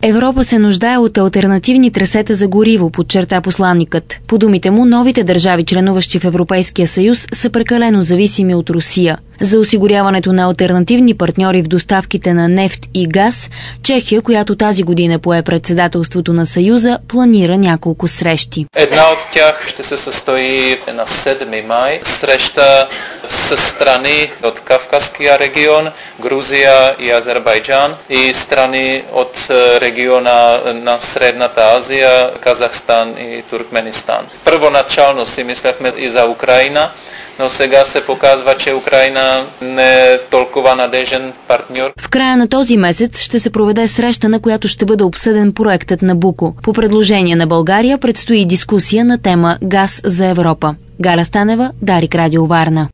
Европа се нуждае от алтернативни трасета за гориво, подчерта посланникът. По думите му, новите държави, членуващи в Европейския съюз, са прекалено зависими от Русия. За осигуряването на алтернативни партньори в доставките на нефт и газ, Чехия, която тази година пое председателството на Съюза, планира няколко срещи. Една от тях ще се състои на 7 май. Среща с страни от Кавказския регион, Грузия и Азербайджан и страни от региона на Средната Азия, Казахстан и Туркменистан. Първоначално си мислехме и за Украина, но сега се показва, че Украина не е толкова надежден партньор. В края на този месец ще се проведе среща, на която ще бъде обсъден проектът Набуко. По предложение на България предстои дискусия на тема Газ за Европа. Галя Станева, Дарик Радио Варна.